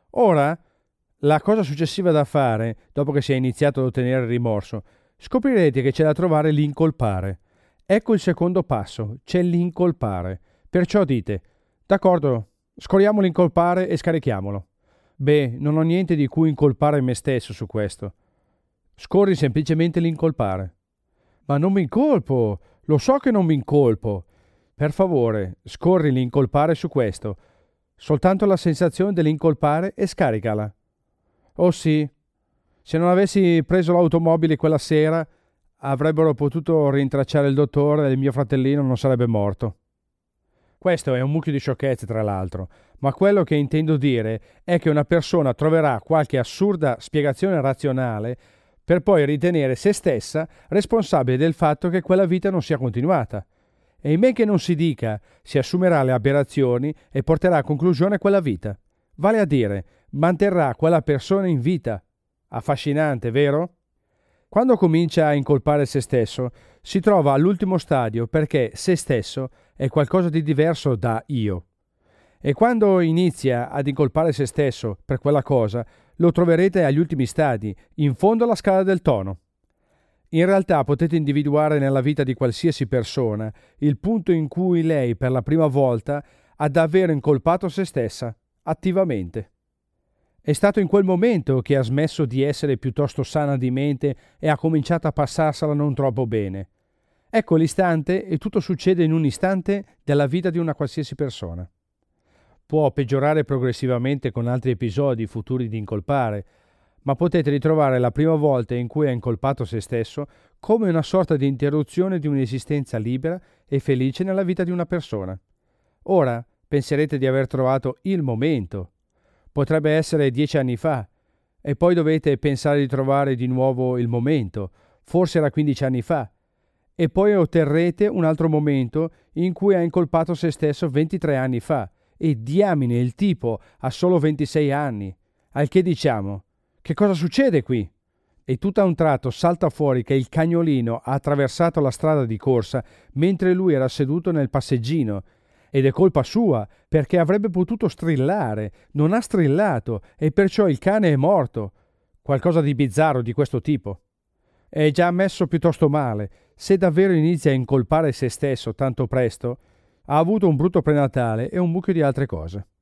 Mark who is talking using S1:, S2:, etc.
S1: Ora, la cosa successiva da fare, dopo che si è iniziato ad ottenere il rimorso, scoprirete che c'è da trovare l'incolpare. Ecco il secondo passo, c'è l'incolpare. Perciò dite, d'accordo, scorriamo l'incolpare e scarichiamolo. Beh, non ho niente di cui incolpare me stesso su questo. Scorri semplicemente l'incolpare. Ma non mi incolpo, lo so che non mi incolpo. Per favore, scorri l'incolpare su questo. Soltanto la sensazione dell'incolpare e scaricala. Oh sì, se non avessi preso l'automobile quella sera, avrebbero potuto rintracciare il dottore e il mio fratellino non sarebbe morto. Questo è un mucchio di sciocchezze, tra l'altro, ma quello che intendo dire è che una persona troverà qualche assurda spiegazione razionale per poi ritenere se stessa responsabile del fatto che quella vita non sia continuata. E in men che non si dica, si assumerà le aberrazioni e porterà a conclusione quella vita. Vale a dire, manterrà quella persona in vita. Affascinante, vero? Quando comincia a incolpare se stesso, si trova all'ultimo stadio perché se stesso è qualcosa di diverso da io. E quando inizia ad incolpare se stesso per quella cosa, lo troverete agli ultimi stadi, in fondo alla scala del tono. In realtà potete individuare nella vita di qualsiasi persona il punto in cui lei per la prima volta ha davvero incolpato se stessa, attivamente. È stato in quel momento che ha smesso di essere piuttosto sana di mente e ha cominciato a passarsela non troppo bene. Ecco l'istante e tutto succede in un istante della vita di una qualsiasi persona. Può peggiorare progressivamente con altri episodi futuri di incolpare, ma potete ritrovare la prima volta in cui ha incolpato se stesso come una sorta di interruzione di un'esistenza libera e felice nella vita di una persona. Ora penserete di aver trovato il momento. Potrebbe essere 10 anni fa, e poi dovete pensare di trovare di nuovo il momento, forse era 15 anni fa, e poi otterrete un altro momento in cui ha incolpato se stesso 23 anni fa, e diamine il tipo ha solo 26 anni. Al che diciamo, che cosa succede qui? E tutto a un tratto salta fuori che il cagnolino ha attraversato la strada di corsa mentre lui era seduto nel passeggino, ed è colpa sua, perché avrebbe potuto strillare, non ha strillato, e perciò il cane è morto. Qualcosa di bizzarro di questo tipo. È già messo piuttosto male. Se davvero inizia a incolpare se stesso tanto presto, ha avuto un brutto prenatale e un mucchio di altre cose.